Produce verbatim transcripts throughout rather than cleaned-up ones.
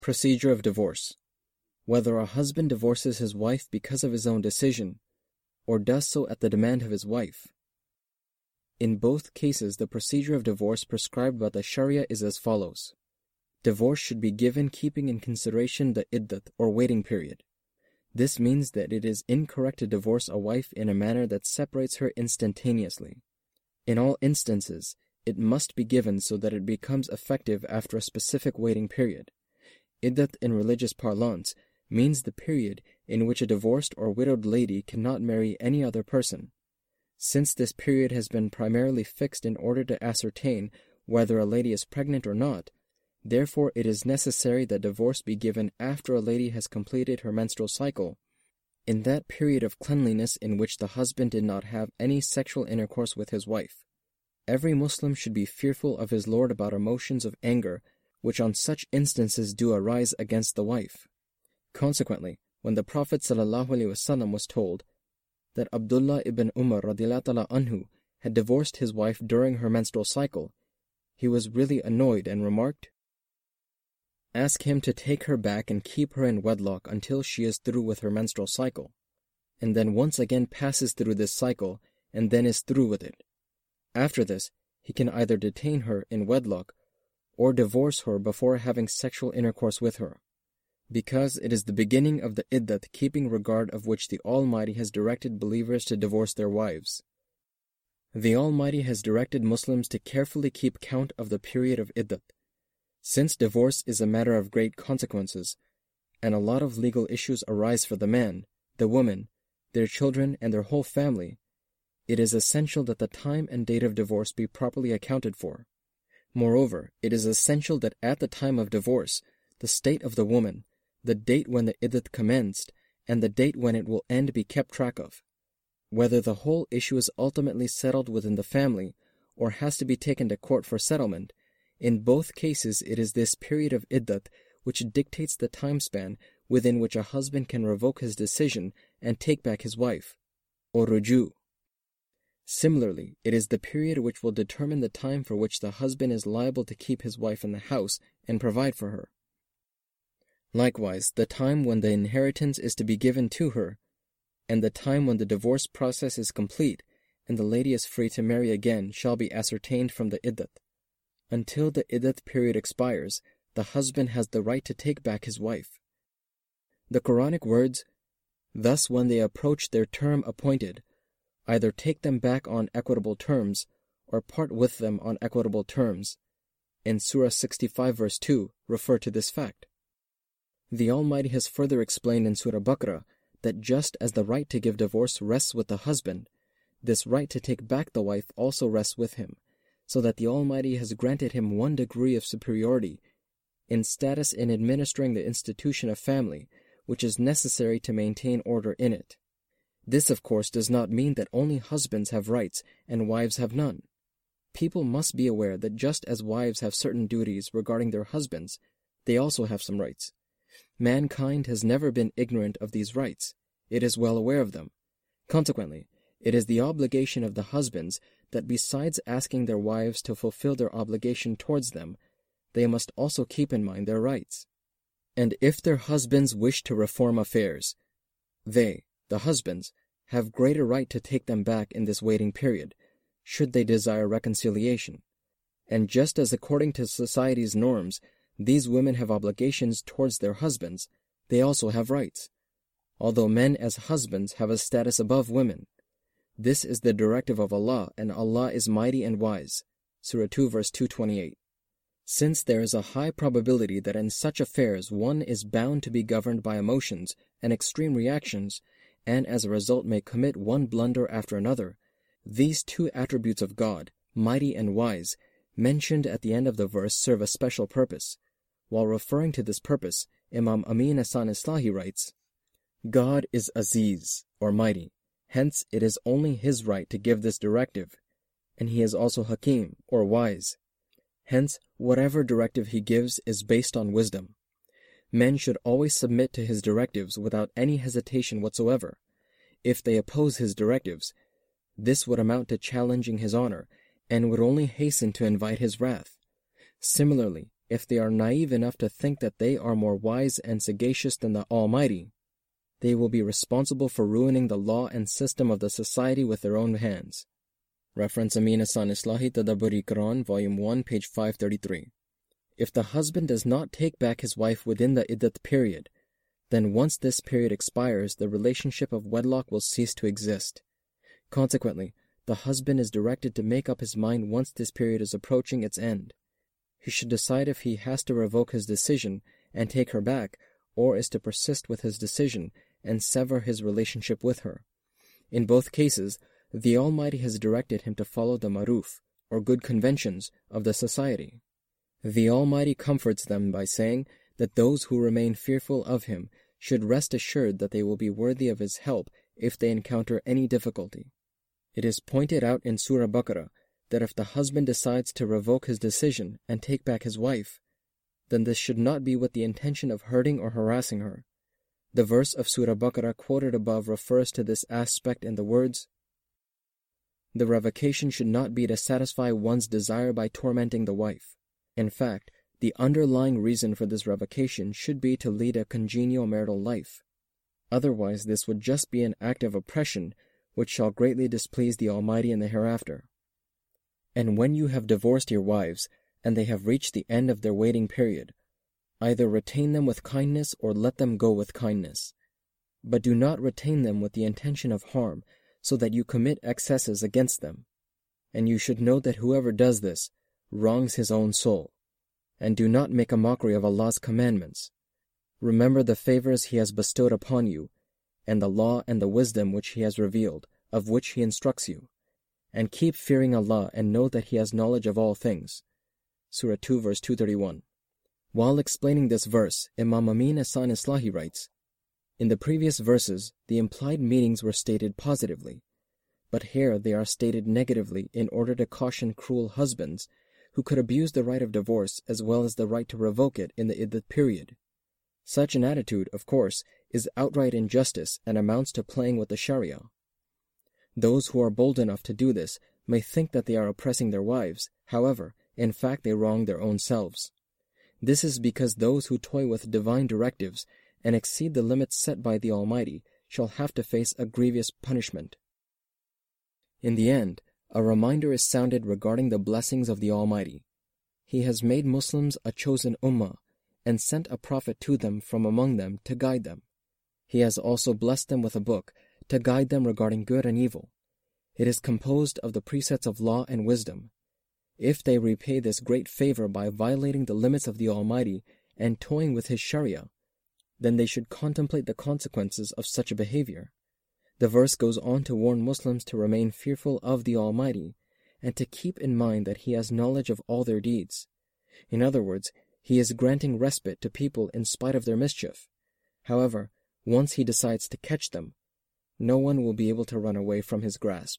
Procedure of divorce. Whether a husband divorces his wife because of his own decision, or does so at the demand of his wife. In both cases, the procedure of divorce prescribed by the Sharia is as follows. Divorce should be given keeping in consideration the iddat, or waiting period. This means that it is incorrect to divorce a wife in a manner that separates her instantaneously. In all instances, it must be given so that it becomes effective after a specific waiting period. Iddat in religious parlance means the period in which a divorced or widowed lady cannot marry any other person. Since this period has been primarily fixed in order to ascertain whether a lady is pregnant or not, therefore it is necessary that divorce be given after a lady has completed her menstrual cycle, in that period of cleanliness in which the husband did not have any sexual intercourse with his wife. Every Muslim should be fearful of his Lord about emotions of anger, which on such instances do arise against the wife. Consequently, when the Prophet ﷺ was told that Abdullah ibn Umar radiallahu anhu had divorced his wife during her menstrual cycle, he was really annoyed and remarked, "Ask him to take her back and keep her in wedlock until she is through with her menstrual cycle, and then once again passes through this cycle and then is through with it. After this, he can either detain her in wedlock or divorce her before having sexual intercourse with her, because it is the beginning of the iddat keeping regard of which the Almighty has directed believers to divorce their wives. The Almighty has directed Muslims to carefully keep count of the period of iddat. Since divorce is a matter of great consequences, and a lot of legal issues arise for the man, the woman, their children, and their whole family, it is essential that the time and date of divorce be properly accounted for. Moreover, it is essential that at the time of divorce, the state of the woman, the date when the iddat commenced, and the date when it will end be kept track of. Whether the whole issue is ultimately settled within the family, or has to be taken to court for settlement, in both cases it is this period of iddat which dictates the time span within which a husband can revoke his decision and take back his wife, or ruju. Similarly, it is the period which will determine the time for which the husband is liable to keep his wife in the house and provide for her. Likewise, the time when the inheritance is to be given to her, and the time when the divorce process is complete and the lady is free to marry again shall be ascertained from the iddat. Until the iddat period expires, the husband has the right to take back his wife. The Quranic words, "Thus when they approach their term appointed, either take them back on equitable terms, or part with them on equitable terms," in Surah sixty-five verse two, refer to this fact. The Almighty has further explained in Surah Baqarah that just as the right to give divorce rests with the husband, this right to take back the wife also rests with him, so that the Almighty has granted him one degree of superiority in status in administering the institution of family, which is necessary to maintain order in it. This, of course, does not mean that only husbands have rights and wives have none. People must be aware that just as wives have certain duties regarding their husbands, they also have some rights. Mankind has never been ignorant of these rights. It is well aware of them. Consequently, it is the obligation of the husbands that besides asking their wives to fulfill their obligation towards them, they must also keep in mind their rights. And if their husbands wish to reform affairs, they, the husbands, have greater right to take them back in this waiting period, should they desire reconciliation. And just as according to society's norms, these women have obligations towards their husbands, they also have rights, although men as husbands have a status above women. This is the directive of Allah, and Allah is mighty and wise. Surah two verse two twenty-eight. Since there is a high probability that in such affairs one is bound to be governed by emotions and extreme reactions, and as a result may commit one blunder after another, these two attributes of God, mighty and wise, mentioned at the end of the verse serve a special purpose. While referring to this purpose, Imam Amin Hasan Islahi writes, "God is Aziz, or mighty, hence it is only His right to give this directive, and He is also Hakim, or wise. Hence, whatever directive He gives is based on wisdom. Men should always submit to His directives without any hesitation whatsoever. If they oppose His directives, this would amount to challenging His honor, and would only hasten to invite His wrath. Similarly, if they are naive enough to think that they are more wise and sagacious than the Almighty, they will be responsible for ruining the law and system of the society with their own hands. Reference Amin Asan Islahi Tadabburi Quran, Volume one, page five thirty-three. If the husband does not take back his wife within the iddat period, then once this period expires, the relationship of wedlock will cease to exist. Consequently, the husband is directed to make up his mind once this period is approaching its end. He should decide if he has to revoke his decision and take her back, or is to persist with his decision and sever his relationship with her. In both cases, the Almighty has directed him to follow the maruf, or good conventions, of the society. The Almighty comforts them by saying that those who remain fearful of Him should rest assured that they will be worthy of His help if they encounter any difficulty. It is pointed out in Surah Baqarah that if the husband decides to revoke his decision and take back his wife, then this should not be with the intention of hurting or harassing her. The verse of Surah Baqarah quoted above refers to this aspect in the words, "The revocation should not be to satisfy one's desire by tormenting the wife. In fact, the underlying reason for this revocation should be to lead a congenial marital life. Otherwise, this would just be an act of oppression which shall greatly displease the Almighty in the hereafter. And when you have divorced your wives, and they have reached the end of their waiting period, either retain them with kindness or let them go with kindness. But do not retain them with the intention of harm, so that you commit excesses against them. And you should know that whoever does this wrongs his own soul. And do not make a mockery of Allah's commandments. Remember the favors He has bestowed upon you, and the law and the wisdom which He has revealed, of which He instructs you. And keep fearing Allah and know that He has knowledge of all things." Surah two, verse two thirty-one. While explaining this verse, Imam Amin Asan Islahi writes, "In the previous verses, the implied meanings were stated positively, but here they are stated negatively in order to caution cruel husbands who could abuse the right of divorce as well as the right to revoke it in the iddat period. Such an attitude, of course, is outright injustice and amounts to playing with the Sharia. Those who are bold enough to do this may think that they are oppressing their wives. However, in fact they wrong their own selves. This is because those who toy with divine directives and exceed the limits set by the Almighty shall have to face a grievous punishment. In the end, a reminder is sounded regarding the blessings of the Almighty. He has made Muslims a chosen ummah and sent a prophet to them from among them to guide them. He has also blessed them with a book to guide them regarding good and evil. It is composed of the precepts of law and wisdom. If they repay this great favor by violating the limits of the Almighty and toying with His Sharia, then they should contemplate the consequences of such a behavior. The verse goes on to warn Muslims to remain fearful of the Almighty and to keep in mind that He has knowledge of all their deeds. In other words, He is granting respite to people in spite of their mischief. However, once He decides to catch them, no one will be able to run away from His grasp.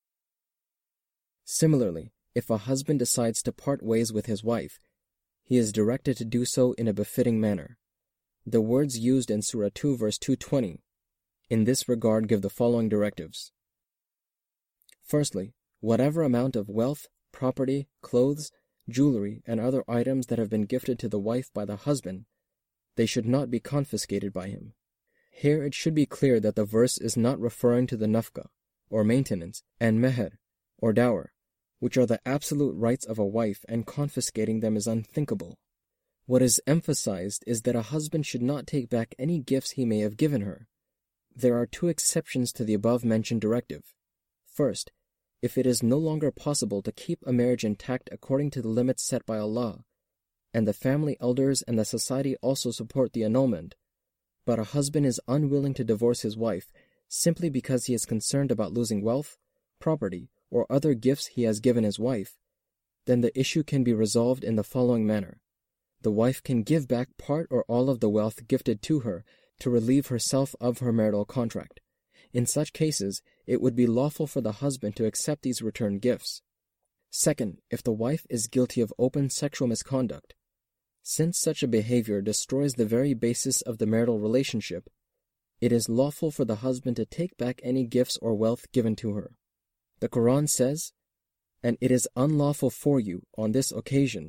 Similarly, if a husband decides to part ways with his wife, he is directed to do so in a befitting manner. The words used in Surah two, verse two twenty, in this regard give the following directives. Firstly, whatever amount of wealth, property, clothes, jewelry, and other items that have been gifted to the wife by the husband, they should not be confiscated by him. Here it should be clear that the verse is not referring to the nafqa, or maintenance, and meher, or dower, which are the absolute rights of a wife, and confiscating them is unthinkable. What is emphasized is that a husband should not take back any gifts he may have given her. There are two exceptions to the above-mentioned directive. First, if it is no longer possible to keep a marriage intact according to the limits set by Allah, and the family elders and the society also support the annulment, but a husband is unwilling to divorce his wife simply because he is concerned about losing wealth, property, or other gifts he has given his wife, then the issue can be resolved in the following manner. The wife can give back part or all of the wealth gifted to her to relieve herself of her marital contract. In such cases, it would be lawful for the husband to accept these returned gifts. Second, if the wife is guilty of open sexual misconduct, since such a behavior destroys the very basis of the marital relationship, it is lawful for the husband to take back any gifts or wealth given to her. The Quran says, "And it is unlawful for you, on this occasion,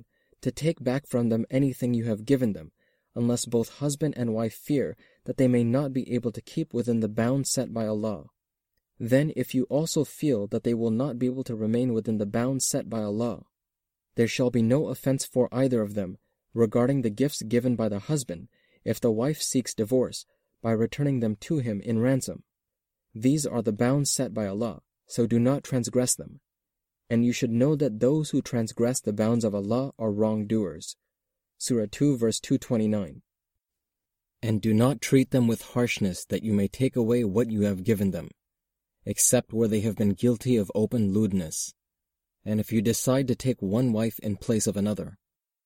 to take back from them anything you have given them, unless both husband and wife fear that they may not be able to keep within the bounds set by Allah. Then if you also feel that they will not be able to remain within the bounds set by Allah, there shall be no offense for either of them regarding the gifts given by the husband if the wife seeks divorce by returning them to him in ransom. These are the bounds set by Allah, so do not transgress them. And you should know that those who transgress the bounds of Allah are wrongdoers. Surah two verse two twenty-nine. And do not treat them with harshness that you may take away what you have given them, except where they have been guilty of open lewdness, and if you decide to take one wife in place of another.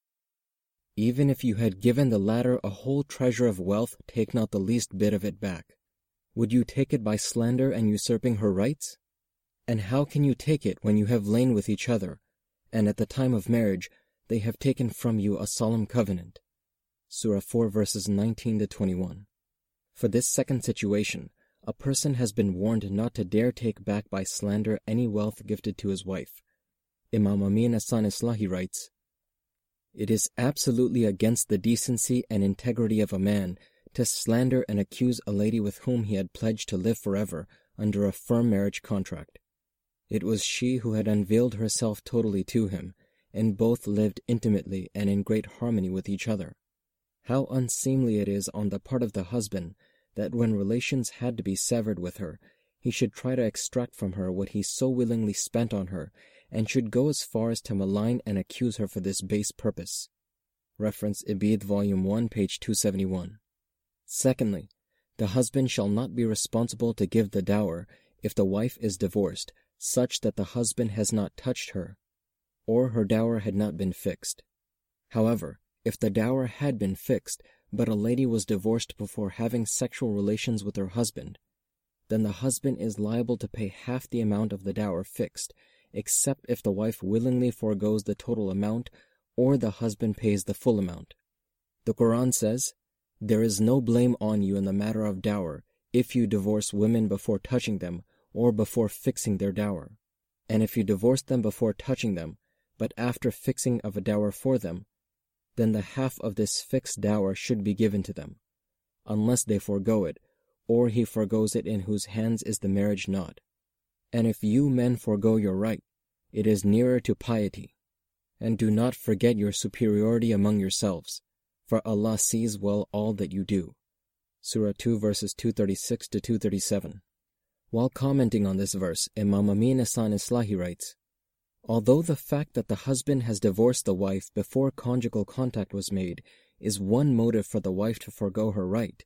Even if you had given the latter a whole treasure of wealth, take not the least bit of it back. Would you take it by slander and usurping her rights? And how can you take it when you have lain with each other, and at the time of marriage they have taken from you a solemn covenant? Surah four verses nineteen to twenty-one. For this second situation, a person has been warned not to dare take back by slander any wealth gifted to his wife. Imam Amin Hasan Islahi writes, "It is absolutely against the decency and integrity of a man to slander and accuse a lady with whom he had pledged to live forever under a firm marriage contract. It was she who had unveiled herself totally to him, and both lived intimately and in great harmony with each other. How unseemly it is on the part of the husband that when relations had to be severed with her, he should try to extract from her what he so willingly spent on her, and should go as far as to malign and accuse her for this base purpose." Reference Ibid, Volume one, page two seventy-one. Secondly, the husband shall not be responsible to give the dower if the wife is divorced, such that the husband has not touched her, or her dower had not been fixed. However, if the dower had been fixed, but a lady was divorced before having sexual relations with her husband, then the husband is liable to pay half the amount of the dower fixed, except if the wife willingly forgoes the total amount or the husband pays the full amount. The Quran says, "There is no blame on you in the matter of dower if you divorce women before touching them or before fixing their dower. And if you divorce them before touching them, but after fixing of a dower for them, then the half of this fixed dower should be given to them, unless they forego it, or he forgoes it in whose hands is the marriage knot. And if you men forego your right, it is nearer to piety. And do not forget your superiority among yourselves, for Allah sees well all that you do." Surah two verses two thirty-six to two thirty-seven. While commenting on this verse, Imam Amin Hasan Islahi writes, "Although the fact that the husband has divorced the wife before conjugal contact was made is one motive for the wife to forego her right,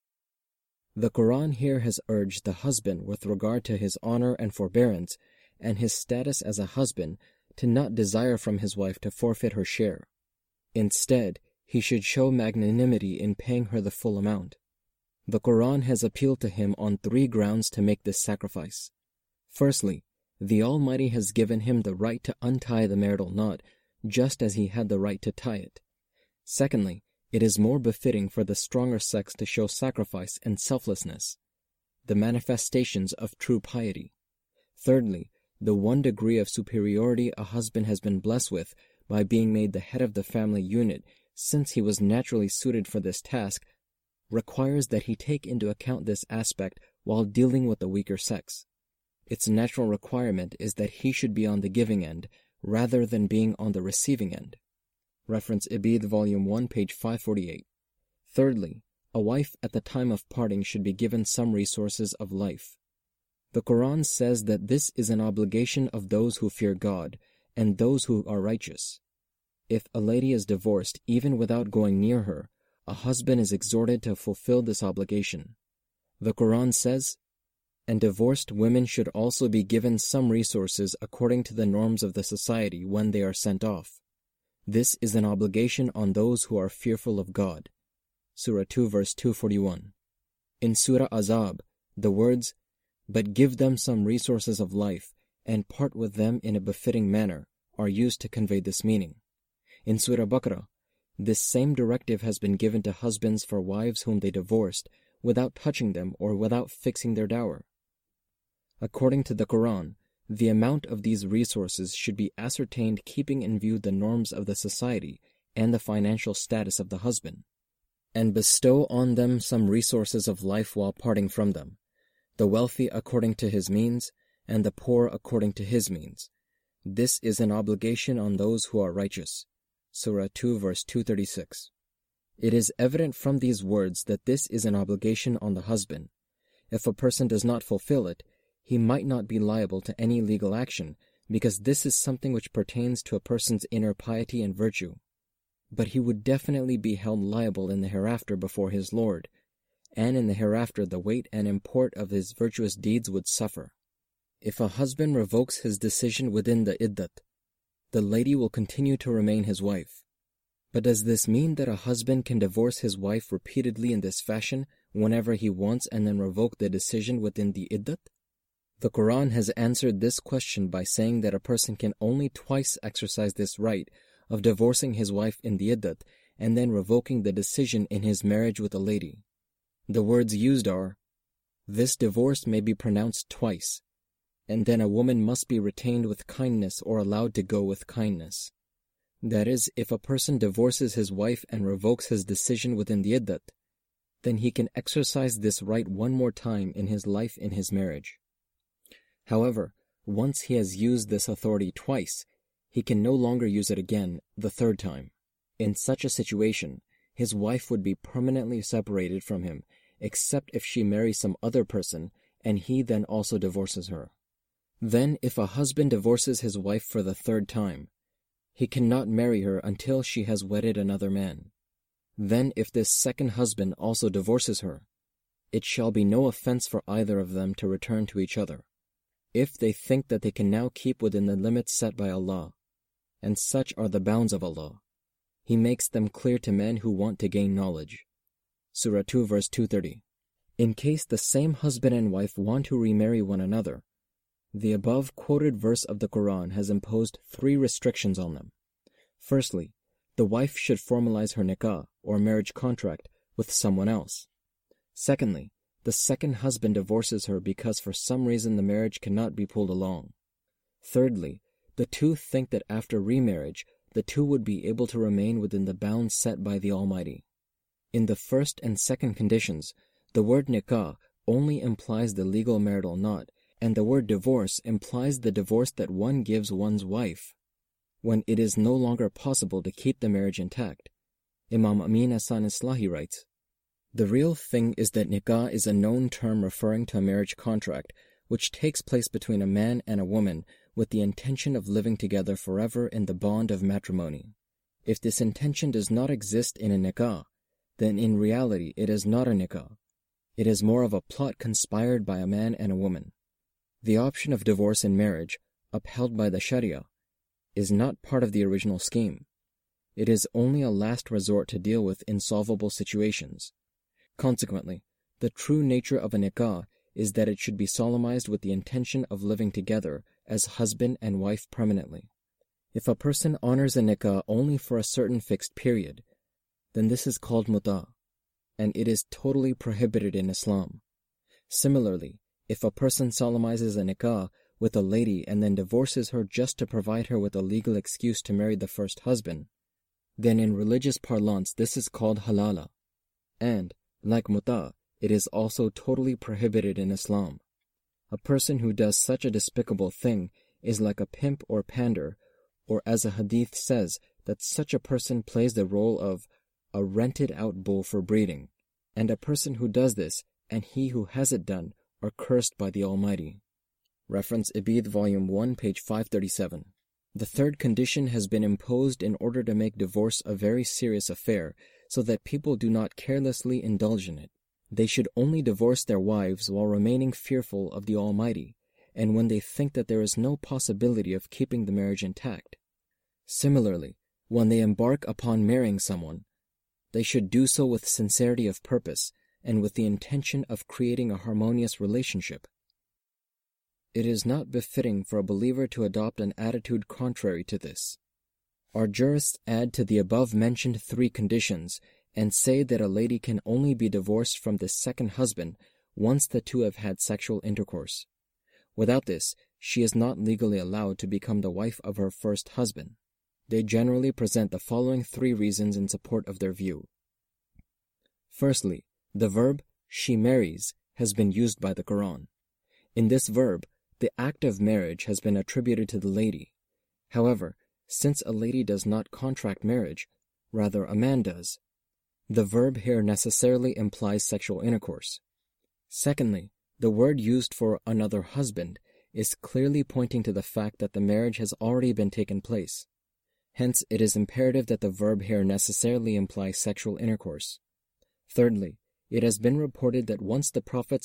the Quran here has urged the husband with regard to his honor and forbearance and his status as a husband to not desire from his wife to forfeit her share. Instead, he should show magnanimity in paying her the full amount. The Quran has appealed to him on three grounds to make this sacrifice. Firstly, the Almighty has given him the right to untie the marital knot, just as he had the right to tie it. Secondly, it is more befitting for the stronger sex to show sacrifice and selflessness, the manifestations of true piety. Thirdly, the one degree of superiority a husband has been blessed with by being made the head of the family unit, since he was naturally suited for this task, requires that he take into account this aspect while dealing with the weaker sex. Its natural requirement is that he should be on the giving end rather than being on the receiving end. Reference Ibid, Volume one, page five forty-eight. Thirdly, a wife at the time of parting should be given some resources of life. The Quran says that this is an obligation of those who fear God and those who are righteous. If a lady is divorced even without going near her, a husband is exhorted to fulfill this obligation. The Quran says, "And divorced women should also be given some resources according to the norms of the society when they are sent off. This is an obligation on those who are fearful of God." Surah two verse two forty-one. In Surah Azab, the words, "But give them some resources of life, and part with them in a befitting manner," are used to convey this meaning. In Surah Baqarah, this same directive has been given to husbands for wives whom they divorced without touching them or without fixing their dower. According to the Quran, The amount of these resources should be ascertained keeping in view the norms of the society and the financial status of the husband, and bestow on them some resources of life while parting from them, the wealthy according to his means, and the poor according to his means. This is an obligation on those who are righteous. Surah two, verse two thirty-six. It is evident from these words that this is an obligation on the husband. If a person does not fulfill it, he might not be liable to any legal action, because this is something which pertains to a person's inner piety and virtue. But he would definitely be held liable in the hereafter before his Lord, and in the hereafter the weight and import of his virtuous deeds would suffer. If a husband revokes his decision within the iddat, the lady will continue to remain his wife. But does this mean that a husband can divorce his wife repeatedly in this fashion whenever he wants and then revoke the decision within the iddat? The Quran has answered this question by saying that a person can only twice exercise this right of divorcing his wife in the iddat and then revoking the decision in his marriage with a lady. The words used are, "This divorce may be pronounced twice, and then a woman must be retained with kindness or allowed to go with kindness." That is, if a person divorces his wife and revokes his decision within the iddat, then he can exercise this right one more time in his life in his marriage. However, once he has used this authority twice, he can no longer use it again the third time. In such a situation, his wife would be permanently separated from him, except if she marries some other person and he then also divorces her. Then, if a husband divorces his wife for the third time, he cannot marry her until she has wedded another man. Then, if this second husband also divorces her, it shall be no offense for either of them to return to each other, if they think that they can now keep within the limits set by Allah, and such are the bounds of Allah. He makes them clear to men who want to gain knowledge. Surah two, verse two thirty. In case the same husband and wife want to remarry one another, the above quoted verse of the Quran has imposed three restrictions on them. Firstly, the wife should formalize her nikah, or marriage contract, with someone else. Secondly, the second husband divorces her because for some reason the marriage cannot be pulled along. Thirdly, the two think that after remarriage, the two would be able to remain within the bounds set by the Almighty. In the first and second conditions, the word nikah only implies the legal marital knot, and the word divorce implies the divorce that one gives one's wife when it is no longer possible to keep the marriage intact. Imam Amin Hasan Islahi writes, "The real thing is that nikah is a known term referring to a marriage contract which takes place between a man and a woman with the intention of living together forever in the bond of matrimony. If this intention does not exist in a nikah, then in reality it is not a nikah. It is more of a plot conspired by a man and a woman. The option of divorce in marriage, upheld by the Sharia, is not part of the original scheme. It is only a last resort to deal with insolvable situations. Consequently, the true nature of a nikah is that it should be solemnized with the intention of living together as husband and wife permanently. If a person honors a nikah only for a certain fixed period, then this is called muta, and it is totally prohibited in Islam. Similarly, if a person solemnizes a nikah with a lady and then divorces her just to provide her with a legal excuse to marry the first husband, then in religious parlance this is called halala, and, like muta, it is also totally prohibited in Islam. A person who does such a despicable thing is like a pimp or pander, or as a hadith says, that such a person plays the role of a rented-out bull for breeding, and a person who does this and he who has it done are cursed by the Almighty. Reference Ibid, Volume one, page five thirty-seven. The third condition has been imposed in order to make divorce a very serious affair, so that people do not carelessly indulge in it. They should only divorce their wives while remaining fearful of the Almighty, and when they think that there is no possibility of keeping the marriage intact. Similarly, when they embark upon marrying someone, they should do so with sincerity of purpose and with the intention of creating a harmonious relationship. It is not befitting for a believer to adopt an attitude contrary to this. Our jurists add to the above-mentioned three conditions and say that a lady can only be divorced from the second husband once the two have had sexual intercourse. Without this, she is not legally allowed to become the wife of her first husband. They generally present the following three reasons in support of their view. Firstly, the verb she marries has been used by the Quran. In this verb, the act of marriage has been attributed to the lady. However, since a lady does not contract marriage, rather a man does, the verb here necessarily implies sexual intercourse. Secondly, the word used for another husband is clearly pointing to the fact that the marriage has already been taken place. Hence, it is imperative that the verb here necessarily implies sexual intercourse. Thirdly, it has been reported that once the Prophet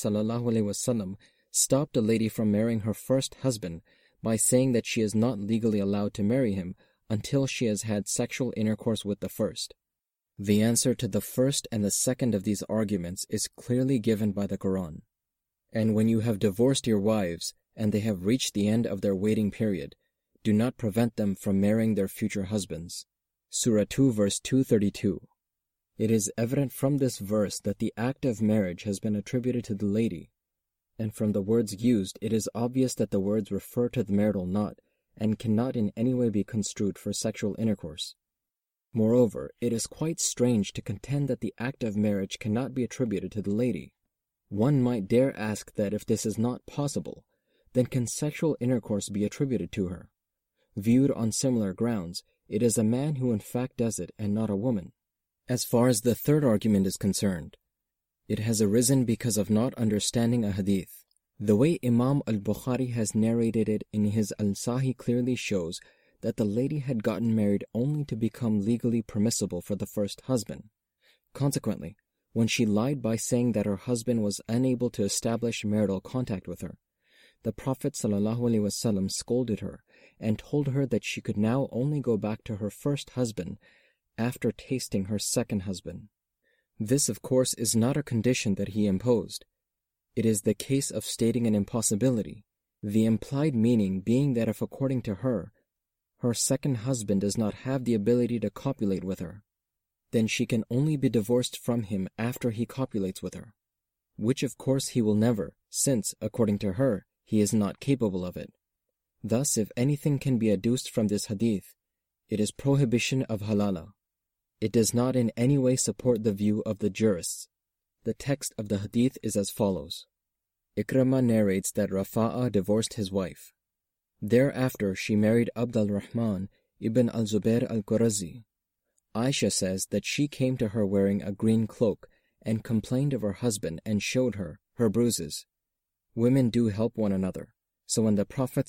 ﷺ stopped a lady from marrying her first husband by saying that she is not legally allowed to marry him until she has had sexual intercourse with the first. The answer to the first and the second of these arguments is clearly given by the Quran. And when you have divorced your wives and they have reached the end of their waiting period, do not prevent them from marrying their future husbands. Surah two verse two thirty-two. It is evident from this verse that the act of marriage has been attributed to the lady, and from the words used it is obvious that the words refer to the marital knot and cannot in any way be construed for sexual intercourse. Moreover, it is quite strange to contend that the act of marriage cannot be attributed to the lady. One might dare ask that if this is not possible, then can sexual intercourse be attributed to her? Viewed on similar grounds, it is a man who in fact does it and not a woman. As far as the third argument is concerned, it has arisen because of not understanding a hadith. The way Imam al-Bukhari has narrated it in his Al-Sahih clearly shows that the lady had gotten married only to become legally permissible for the first husband. Consequently, when she lied by saying that her husband was unable to establish marital contact with her, the Prophet ﷺ scolded her and told her that she could now only go back to her first husband after tasting her second husband. This, of course, is not a condition that he imposed. It is the case of stating an impossibility, the implied meaning being that if, according to her, her second husband does not have the ability to copulate with her, then she can only be divorced from him after he copulates with her, which of course he will never, since, according to her, he is not capable of it. Thus, if anything can be adduced from this hadith, it is prohibition of halala. It does not in any way support the view of the jurists. The text of the hadith is as follows. Ikramah narrates that Rafa'a divorced his wife. Thereafter, she married Abd al-Rahman ibn al-Zubair al-Qurazi. Aisha says that she came to her wearing a green cloak and complained of her husband and showed her her bruises. Women do help one another. So when the Prophet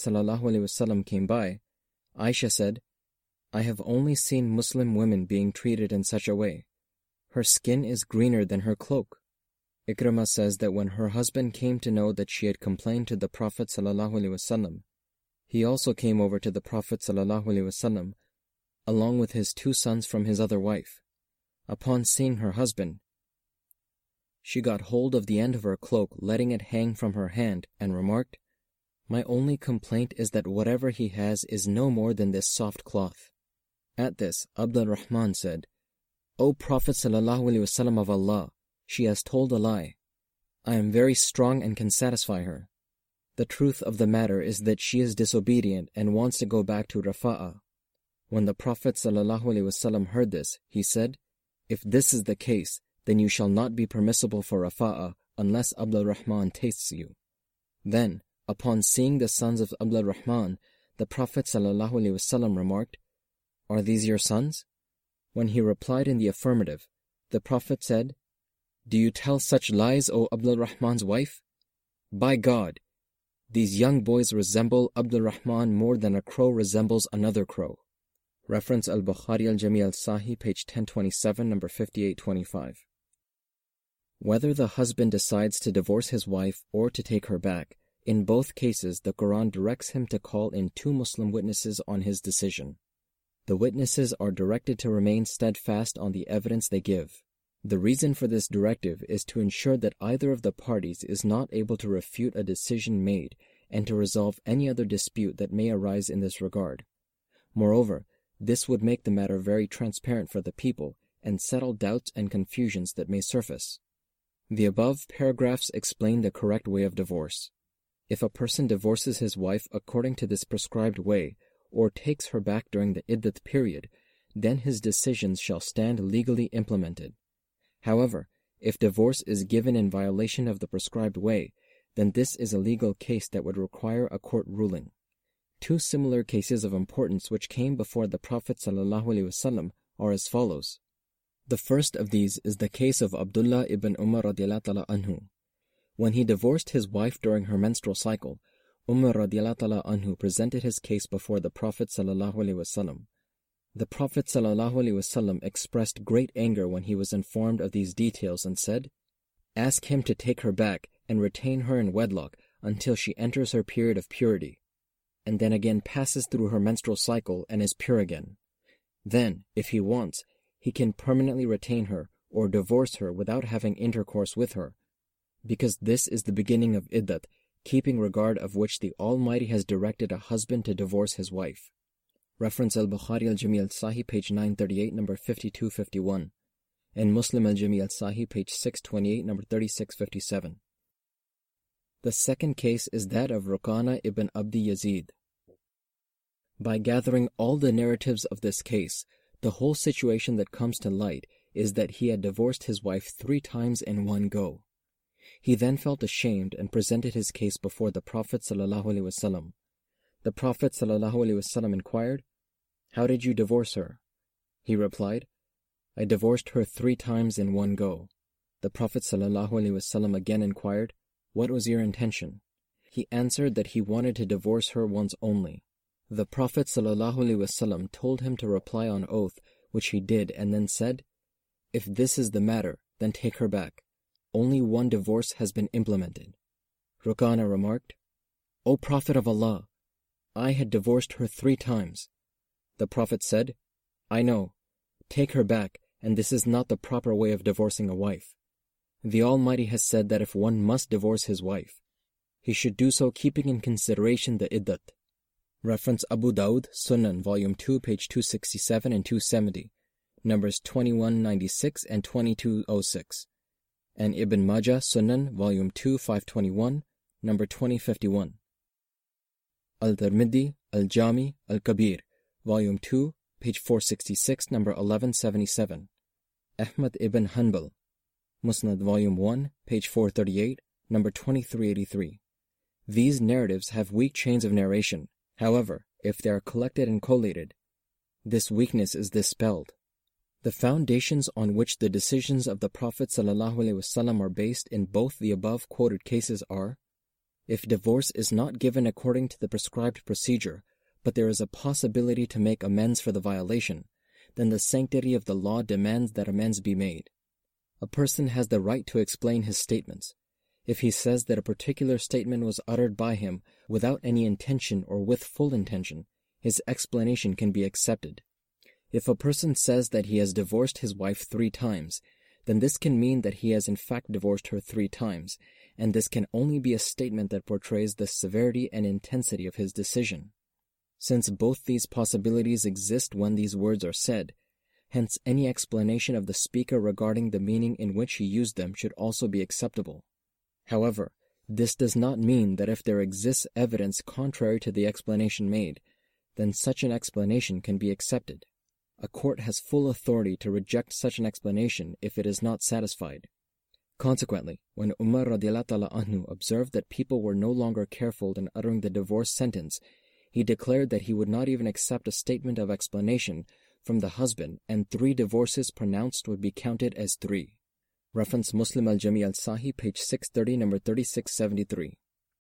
ﷺ came by, Aisha said, I have only seen Muslim women being treated in such a way. Her skin is greener than her cloak. Ikramah says that when her husband came to know that she had complained to the Prophet ﷺ, he also came over to the Prophet ﷺ, along with his two sons from his other wife. Upon seeing her husband, she got hold of the end of her cloak, letting it hang from her hand, and remarked, My only complaint is that whatever he has is no more than this soft cloth. At this, Abd al-Rahman said, O Prophet ﷺ of Allah, she has told a lie. I am very strong and can satisfy her. The truth of the matter is that she is disobedient and wants to go back to Rafa'a. When the Prophet ﷺ heard this, he said, If this is the case, then you shall not be permissible for Rafa'a unless Abd al-Rahman tastes you. Then, upon seeing the sons of Abd al-Rahman, the Prophet ﷺ remarked, Are these your sons? When he replied in the affirmative, the Prophet said, Do you tell such lies, O Abd al-Rahman's wife? By God, these young boys resemble Abd al-Rahman more than a crow resembles another crow. Reference Al-Bukhari Al-Jami Al-Sahih, page ten twenty-seven, number fifty-eight twenty-five. Whether the husband decides to divorce his wife or to take her back, in both cases the Quran directs him to call in two Muslim witnesses on his decision. The witnesses are directed to remain steadfast on the evidence they give. The reason for this directive is to ensure that either of the parties is not able to refute a decision made and to resolve any other dispute that may arise in this regard. Moreover, this would make the matter very transparent for the people and settle doubts and confusions that may surface. The above paragraphs explain the correct way of divorce. If a person divorces his wife according to this prescribed way, or takes her back during the iddat period, then his decisions shall stand legally implemented. However, if divorce is given in violation of the prescribed way, then this is a legal case that would require a court ruling. Two similar cases of importance which came before the Prophet ﷺ are as follows. The first of these is the case of Abdullah ibn Umar radiallahu ta'ala anhu. When he divorced his wife during her menstrual cycle, Umar radiallahu ta'ala anhu presented his case before the Prophet ﷺ. The Prophet ﷺ expressed great anger when he was informed of these details and said, "Ask him to take her back and retain her in wedlock until she enters her period of purity, and then again passes through her menstrual cycle and is pure again. Then, if he wants, he can permanently retain her or divorce her without having intercourse with her, because this is the beginning of iddat, keeping regard of which the Almighty has directed a husband to divorce his wife." Reference Al-Bukhari Al-Jami Al-Sahih, page nine thirty-eight, number fifty-two fifty-one, and Muslim Al-Jami Al-Sahih, page six twenty-eight, number thirty-six fifty-seven. The second case is that of Rukana ibn Abdi Yazid. By gathering all the narratives of this case, the whole situation that comes to light is that he had divorced his wife three times in one go. He then felt ashamed and presented his case before the Prophet ﷺ. The Prophet ﷺ inquired, "How did you divorce her?" He replied, "I divorced her three times in one go." The Prophet ﷺ again inquired, "What was your intention?" He answered that he wanted to divorce her once only. The Prophet ﷺ told him to reply on oath, which he did, and then said, "If this is the matter, then take her back. Only one divorce has been implemented." Rukana remarked, "O Prophet of Allah, I had divorced her three times." The Prophet said, "I know. Take her back, and this is not the proper way of divorcing a wife. The Almighty has said that if one must divorce his wife, he should do so keeping in consideration the iddat." Reference Abu Dawud, Sunan, volume two, page two sixty-seven and two seventy, numbers twenty-one ninety-six and twenty-two oh six, and Ibn Majah, Sunan, volume two, five twenty-one, number twenty fifty-one. Al-Tirmidhi, Al-Jami, Al-Kabir, volume two, page four sixty-six, number eleven seventy-seven. Ahmad ibn Hanbal, Musnad, volume one, page four thirty-eight, number twenty-three eighty-three. These narratives have weak chains of narration. However, if they are collected and collated, this weakness is dispelled. The foundations on which the decisions of the Prophet ﷺ are based in both the above quoted cases are: if divorce is not given according to the prescribed procedure, but there is a possibility to make amends for the violation, then the sanctity of the law demands that amends be made. A person has the right to explain his statements. If he says that a particular statement was uttered by him without any intention or with full intention, his explanation can be accepted. If a person says that he has divorced his wife three times, then this can mean that he has in fact divorced her three times, and this can only be a statement that portrays the severity and intensity of his decision. Since both these possibilities exist when these words are said, hence any explanation of the speaker regarding the meaning in which he used them should also be acceptable. However, this does not mean that if there exists evidence contrary to the explanation made, then such an explanation can be accepted. A court has full authority to reject such an explanation if it is not satisfied. Consequently, when Umar radiallahu ta'ala anhu observed that people were no longer careful in uttering the divorce sentence, he declared that he would not even accept a statement of explanation from the husband, and three divorces pronounced would be counted as three. Reference Muslim Al-Jami Al-Sahih, page six thirty, number thirty-six seventy-three.